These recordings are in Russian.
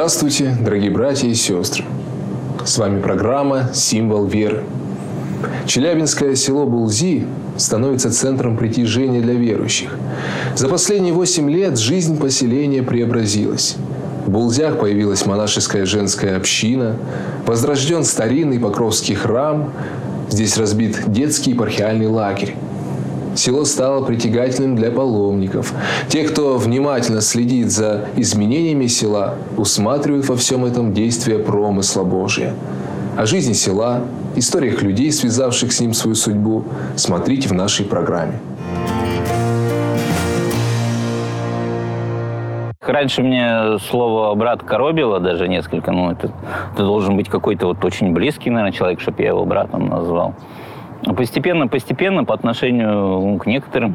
Здравствуйте, дорогие братья и сестры! С вами программа «Символ веры». Челябинское село Булзи становится центром притяжения для верующих. За последние 8 лет жизнь поселения преобразилась. В Булзях появилась монашеская женская община, возрожден старинный Покровский храм, здесь разбит детский епархиальный лагерь. Село стало притягательным для паломников. Те, кто внимательно следит за изменениями села, усматривают во всем этом действие промысла Божия. О жизни села, историях людей, связавших с ним свою судьбу, смотрите в нашей программе. Раньше мне слово «брат» коробило даже несколько. Это должен быть какой-то очень близкий, наверное, человек, чтобы я его братом назвал. Постепенно, по отношению к некоторым,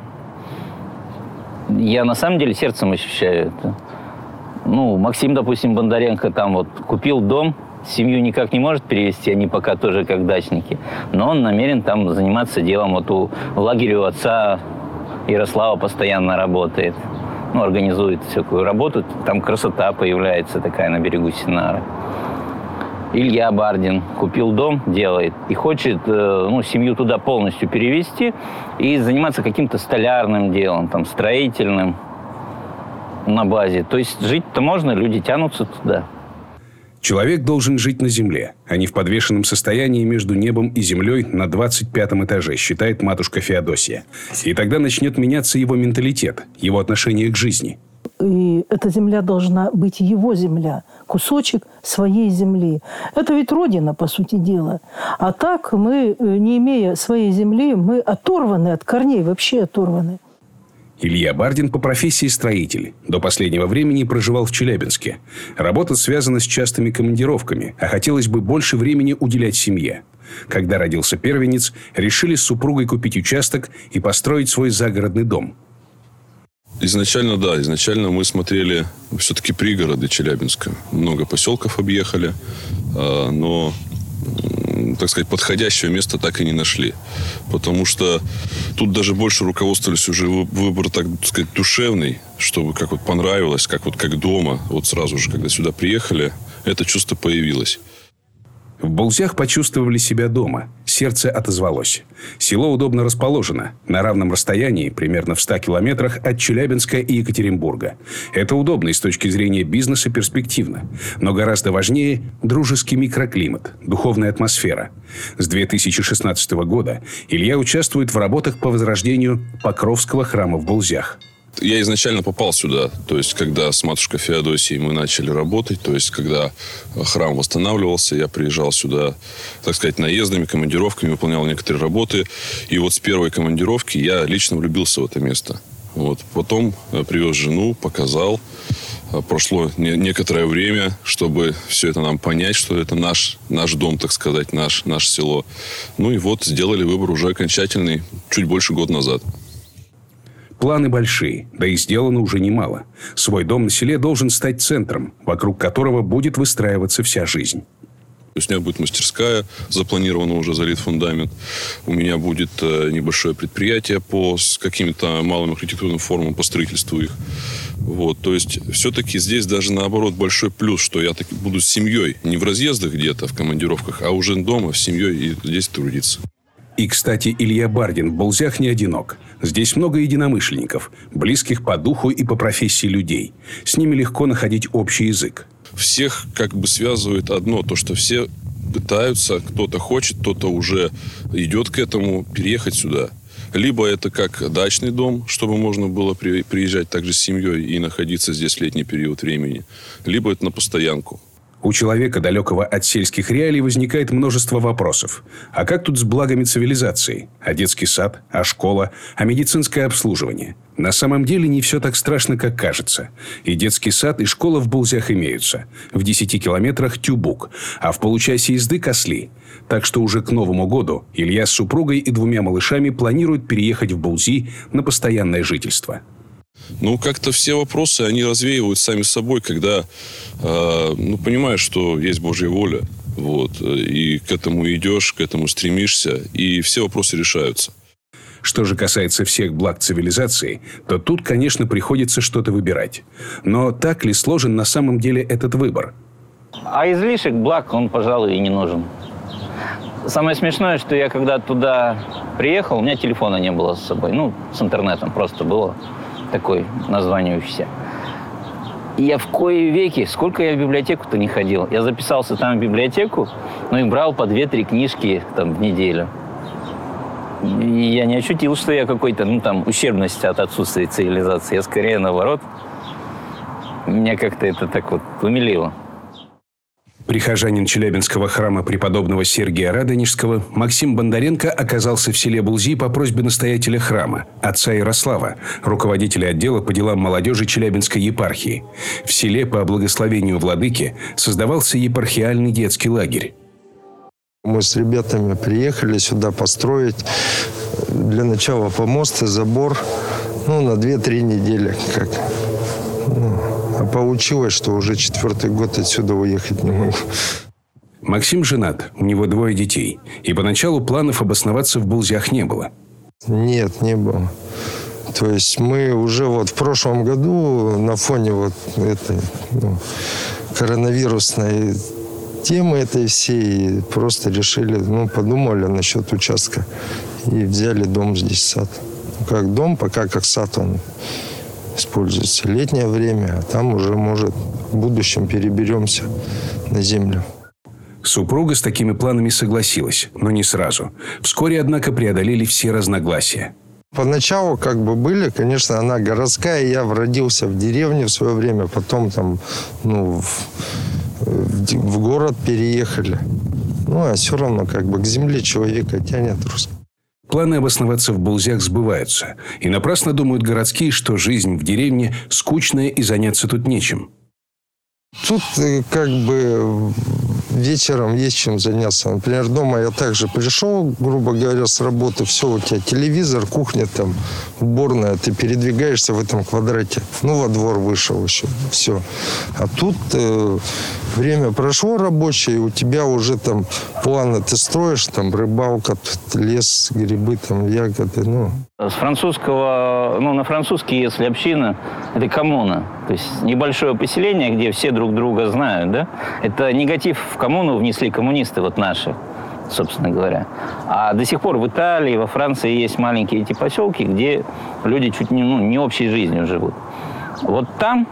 я на самом деле сердцем ощущаю это. Максим, допустим, Бондаренко купил дом, семью никак не может перевести, они пока тоже как дачники, но он намерен там заниматься делом. В лагере у отца Ярослава постоянно работает, организует всякую работу, там красота появляется такая на берегу Синара. Илья Бардин купил дом, делает, и хочет семью туда полностью перевести и заниматься каким-то столярным делом, строительным на базе. То есть жить-то можно, люди тянутся туда. Человек должен жить на земле, а не в подвешенном состоянии между небом и землей на 25-м этаже, считает матушка Феодосия. И тогда начнет меняться его менталитет, его отношение к жизни. И эта земля должна быть его земля, кусочек своей земли. Это ведь родина, по сути дела. А так мы, не имея своей земли, мы оторваны от корней, вообще оторваны. Илья Бардин по профессии строитель. До последнего времени проживал в Челябинске. Работа связана с частыми командировками, а хотелось бы больше времени уделять семье. Когда родился первенец, решили с супругой купить участок и построить свой загородный дом. Изначально мы смотрели все-таки пригороды Челябинска. Много поселков объехали, но, так сказать, подходящего места так и не нашли. Потому что тут даже больше руководствовались уже выбор, так сказать, душевный, чтобы как понравилось, как дома. Сразу же, когда сюда приехали, это чувство появилось. В Булзях почувствовали себя дома. Сердце отозвалось. Село удобно расположено. На равном расстоянии, примерно в 100 километрах от Челябинска и Екатеринбурга. Это удобно и с точки зрения бизнеса перспективно. Но гораздо важнее – дружеский микроклимат, духовная атмосфера. С 2016 года Илья участвует в работах по возрождению Покровского храма в Булзях. Я изначально попал сюда, то есть, когда с матушкой Феодосией мы начали работать, то есть, когда храм восстанавливался, я приезжал сюда, так сказать, наездами, командировками, выполнял некоторые работы. И с первой командировки я лично влюбился в это место. Потом привез жену, показал. Прошло некоторое время, чтобы все это нам понять, что это наш дом, так сказать, наше село. Сделали выбор уже окончательный чуть больше года назад. Планы большие, да и сделано уже немало. Свой дом на селе должен стать центром, вокруг которого будет выстраиваться вся жизнь. То есть у меня будет мастерская, запланирована уже, залит фундамент. У меня будет небольшое предприятие по каким-то малым архитектурным формам, по строительству их. То есть все-таки здесь даже наоборот большой плюс, что я буду с семьей, не в разъездах где-то, в командировках, а уже дома с семьей и здесь трудиться. И, кстати, Илья Бардин в Булзях не одинок. Здесь много единомышленников, близких по духу и по профессии людей. С ними легко находить общий язык. Всех связывает одно, то, что все пытаются, кто-то хочет, кто-то уже идет к этому, переехать сюда. Либо это как дачный дом, чтобы можно было приезжать также с семьей и находиться здесь в летний период времени. Либо это на постоянку. У человека, далекого от сельских реалий, возникает множество вопросов. А как тут с благами цивилизации? А детский сад? А школа? А медицинское обслуживание? На самом деле не все так страшно, как кажется. И детский сад, и школа в Булзях имеются. В 10 километрах Тюбук, а в получасе езды Косли. Так что уже к Новому году Илья с супругой и 2 малышами планирует переехать в Булзи на постоянное жительство. Как-то все вопросы, они развеивают сами собой, когда, понимаешь, что есть Божья воля, и к этому идешь, к этому стремишься, и все вопросы решаются. Что же касается всех благ цивилизации, то тут, конечно, приходится что-то выбирать. Но так ли сложен на самом деле этот выбор? А излишек благ, он, пожалуй, и не нужен. Самое смешное, что я когда туда приехал, у меня телефона не было с собой. Ну, с интернетом просто было такое название все. И я в кои веки, сколько я в библиотеку-то не ходил. Я записался там в библиотеку, ну и брал по 2-3 книжки там в неделю. И я не ощутил, что я какой-то, ну там, ущербность от отсутствия цивилизации. Я скорее наоборот. Меня как-то это так вот умилило. Прихожанин Челябинского храма преподобного Сергия Радонежского Максим Бондаренко оказался в селе Булзи по просьбе настоятеля храма, отца Ярослава, руководителя отдела по делам молодежи Челябинской епархии. В селе по благословению владыки создавался епархиальный детский лагерь. Мы с ребятами приехали сюда построить для начала помост и забор, на 2-3 недели. А получилось, что уже 4-й год отсюда уехать не могу. Максим женат, у него 2 детей. И поначалу планов обосноваться в Булзях не было. Нет, не было. То есть мы уже в прошлом году на фоне этой коронавирусной темы этой всей просто решили, подумали насчет участка. И взяли дом здесь, сад. Как дом, пока как сад он используется летнее время, а там уже, может, в будущем переберемся на землю. Супруга с такими планами согласилась, но не сразу. Вскоре, однако, преодолели все разногласия. Поначалу были, конечно, она городская, я родился в деревне в свое время, потом там, в город переехали. А все равно к земле человека тянет русский. Планы обосноваться в Булзях сбываются. И напрасно думают городские, что жизнь в деревне скучная и заняться тут нечем. Тут вечером есть чем заняться. Например, дома я также пришел, грубо говоря, с работы. Все, у тебя телевизор, кухня, там, уборная. Ты передвигаешься в этом квадрате. Во двор вышел еще. Все. А тут время прошло рабочее, и у тебя уже там планы ты строишь, там рыбалка, лес, грибы, там, ягоды. С французского, на французский, если община, это коммуна. То есть небольшое поселение, где все друг друга знают, да? Это негатив в коммуну внесли коммунисты, наши, собственно говоря. А до сих пор в Италии, во Франции есть маленькие эти поселки, где люди чуть не общей жизнью живут. Вот там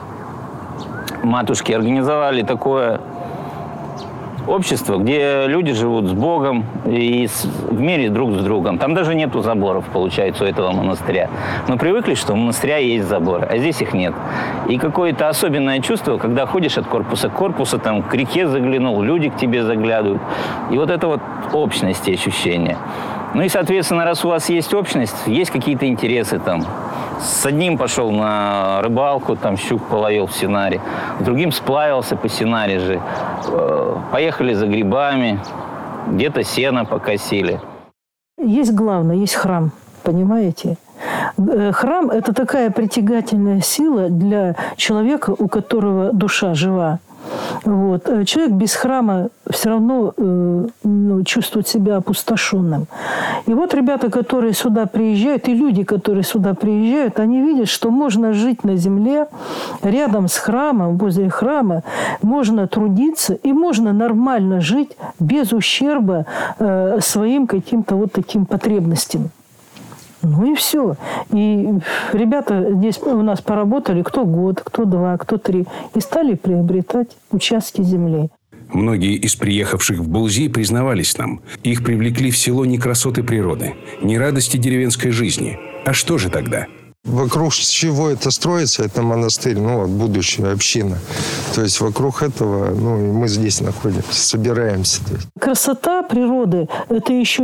матушки организовали такое общество, где люди живут с Богом и в мире друг с другом. Там даже нету заборов, получается, у этого монастыря. Мы привыкли, что у монастыря есть заборы, а здесь их нет. И какое-то особенное чувство, когда ходишь от корпуса к корпусу, там к реке заглянул, люди к тебе заглядывают. И это общность и ощущение. И, соответственно, раз у вас есть общность, есть какие-то интересы там. С одним пошел на рыбалку, там щук половил в Синаре, с другим сплавился по Синаре же. Поехали за грибами, где-то сено покосили. Есть главное, есть храм, понимаете? Храм – это такая притягательная сила для человека, у которого душа жива. Человек без храма все равно чувствует себя опустошенным. И ребята, которые сюда приезжают, и люди, которые сюда приезжают, они видят, что можно жить на земле, рядом с храмом, возле храма, можно трудиться и можно нормально жить без ущерба своим каким-то таким потребностям. И все. И ребята здесь у нас поработали кто год, кто 2, кто 3. И стали приобретать участки земли. Многие из приехавших в Булзи признавались нам. Их привлекли в село не красоты природы, не радости деревенской жизни. А что же тогда? Вокруг чего это строится, это монастырь, будущая община. То есть вокруг этого, и мы здесь находимся, собираемся. Красота природы – это еще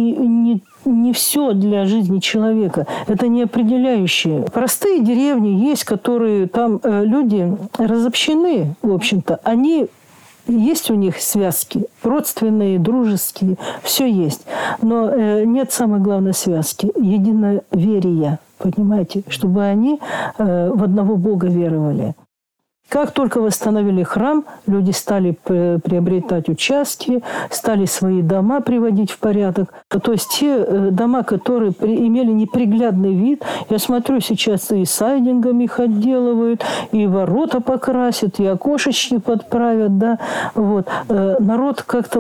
не все для жизни человека. Это не определяющее. Простые деревни есть, которые там люди разобщены, в общем-то. Есть у них связки, родственные, дружеские, все есть. Но нет самой главной связки – единоверия. Понимаете? Чтобы они в одного Бога веровали. Как только восстановили храм, люди стали приобретать участки, стали свои дома приводить в порядок. То есть те дома, которые имели неприглядный вид, я смотрю, сейчас и сайдингами их отделывают, и ворота покрасят, и окошечки подправят. Да? Вот. Народ как-то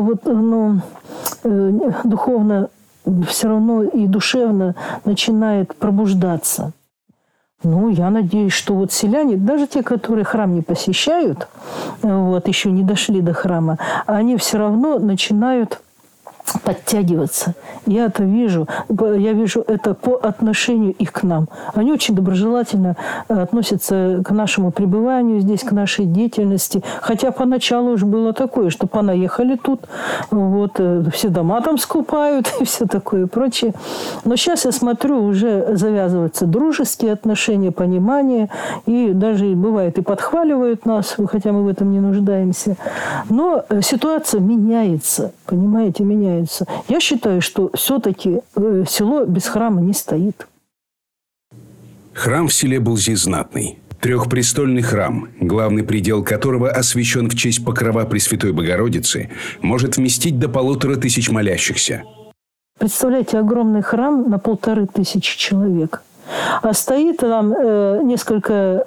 духовно все равно и душевно начинает пробуждаться. Я надеюсь, что селяне, даже те, которые храм не посещают, еще не дошли до храма, они все равно начинают подтягиваться. Я это вижу. Я вижу это по отношению их к нам. Они очень доброжелательно относятся к нашему пребыванию здесь, к нашей деятельности. Хотя поначалу уже было такое, что понаехали тут, все дома там скупают и все такое и прочее. Но сейчас я смотрю, уже завязываются дружеские отношения, понимание. И даже бывает и подхваливают нас, хотя мы в этом не нуждаемся. Но ситуация меняется. Понимаете, меняется. Я считаю, что все-таки село без храма не стоит. Храм в селе Булзи знатный. Трехпрестольный храм, главный предел которого освящен в честь покрова Пресвятой Богородицы, может вместить до 1500 молящихся. Представляете, огромный храм на 1500 человек. А стоит там несколько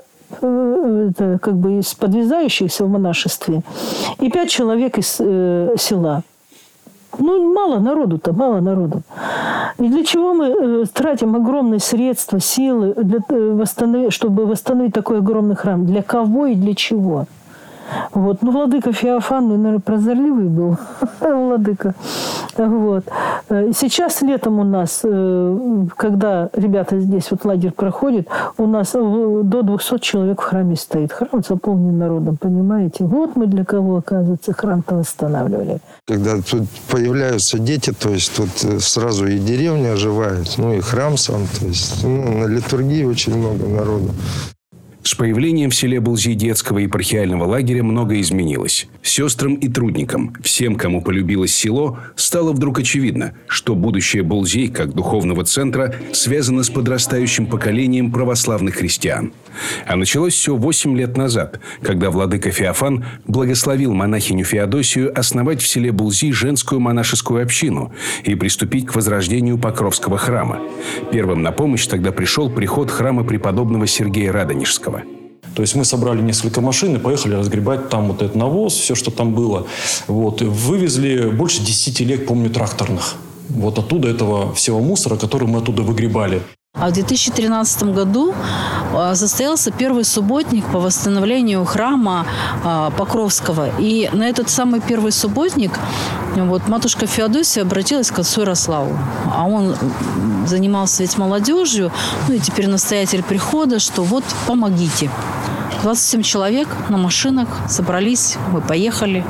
из подвязающихся в монашестве и 5 человек из села. Мало народу-то, мало народу. И для чего мы тратим огромные средства, силы, чтобы восстановить такой огромный храм? Для кого и для чего? Владыка Феофан, наверное, прозорливый был, владыка. И сейчас летом у нас, когда ребята здесь лагерь проходит, у нас до 200 человек в храме стоит. Храм заполнен народом, понимаете? Мы для кого, оказывается, храм-то восстанавливали. Когда тут появляются дети, то есть тут сразу и деревня оживает, и храм сам. То есть на литургии очень много народу. С появлением в селе Булзи детского епархиального лагеря многое изменилось. Сестрам и трудникам, всем, кому полюбилось село, стало вдруг очевидно, что будущее Булзи, как духовного центра, связано с подрастающим поколением православных христиан. А началось все 8 лет назад, когда владыка Феофан благословил монахиню Феодосию основать в селе Булзи женскую монашескую общину и приступить к возрождению Покровского храма. Первым на помощь тогда пришел приход храма преподобного Сергея Радонежского. То есть мы собрали несколько машин и поехали разгребать там этот навоз, все, что там было. Вывезли больше 10 телег, помню, тракторных. Оттуда этого всего мусора, который мы оттуда выгребали. А в 2013 году состоялся первый субботник по восстановлению храма Покровского. И на этот самый первый субботник матушка Феодосия обратилась к отцу Ярославу. А он занимался ведь молодежью, и теперь настоятель прихода, что помогите. 27 человек на машинах собрались, мы поехали,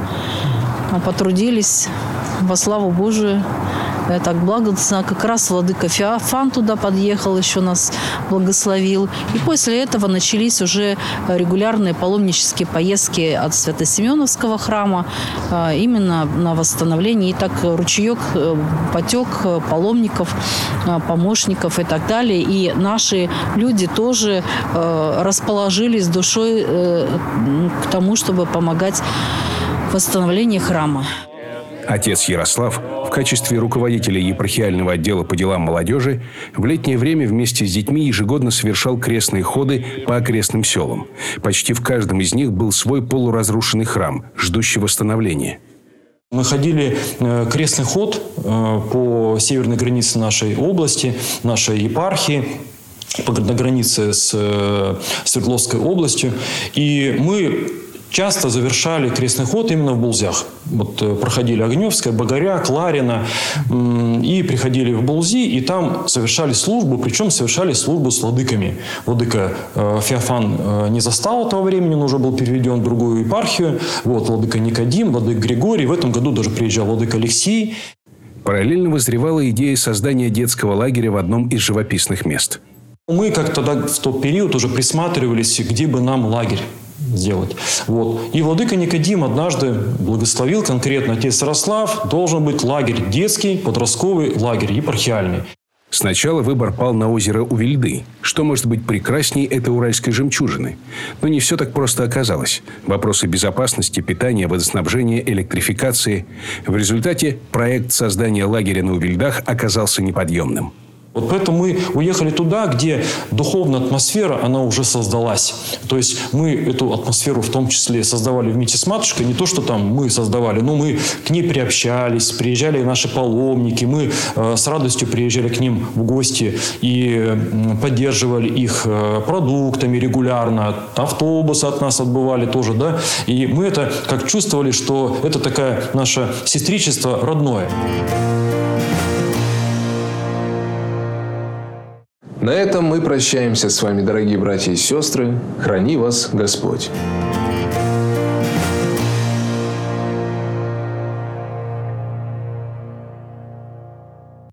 потрудились во славу Божию. Так благостно. Как раз владыка Феофан туда подъехал, еще нас благословил. И после этого начались уже регулярные паломнические поездки от Свято-Семеновского храма именно на восстановление. И так ручеек потек паломников, помощников и так далее. И наши люди тоже расположились душой к тому, чтобы помогать в восстановлении храма. Отец Ярослав в качестве руководителя епархиального отдела по делам молодежи в летнее время вместе с детьми ежегодно совершал крестные ходы по окрестным селам. Почти в каждом из них был свой полуразрушенный храм, ждущий восстановления. Мы ходили крестный ход по северной границе нашей области, нашей епархии, на границе с Свердловской областью. И мы часто завершали крестный ход именно в Булзях. Проходили Огневская, Багаря, Кларина и приходили в Булзи, и там совершали службу, причем совершали службу с владыками. Владыка Феофан не застал этого времени, он уже был переведен в другую епархию. Владыка Никодим, владыка Григорий. В этом году даже приезжал владыка Алексий. Параллельно вызревала идея создания детского лагеря в одном из живописных мест. Мы тогда в тот период уже присматривались, где бы нам лагерь сделать. И владыка Никодим однажды благословил конкретно: отец Ярослав, должен быть лагерь детский, подростковый лагерь, епархиальный. Сначала выбор пал на озеро Увильды. Что может быть прекрасней этой уральской жемчужины? Но не все так просто оказалось. Вопросы безопасности, питания, водоснабжения, электрификации. В результате проект создания лагеря на Увильдах оказался неподъемным. Вот поэтому мы уехали туда, где духовная атмосфера, она уже создалась. То есть мы эту атмосферу в том числе создавали вместе с матушкой. Не то, что там мы создавали, но мы к ней приобщались, приезжали наши паломники, мы с радостью приезжали к ним в гости и поддерживали их продуктами регулярно. Автобусы от нас отбывали тоже, да. И мы это как чувствовали, что это такое наше сестричество родное. На этом мы прощаемся с вами, дорогие братья и сестры. Храни вас Господь.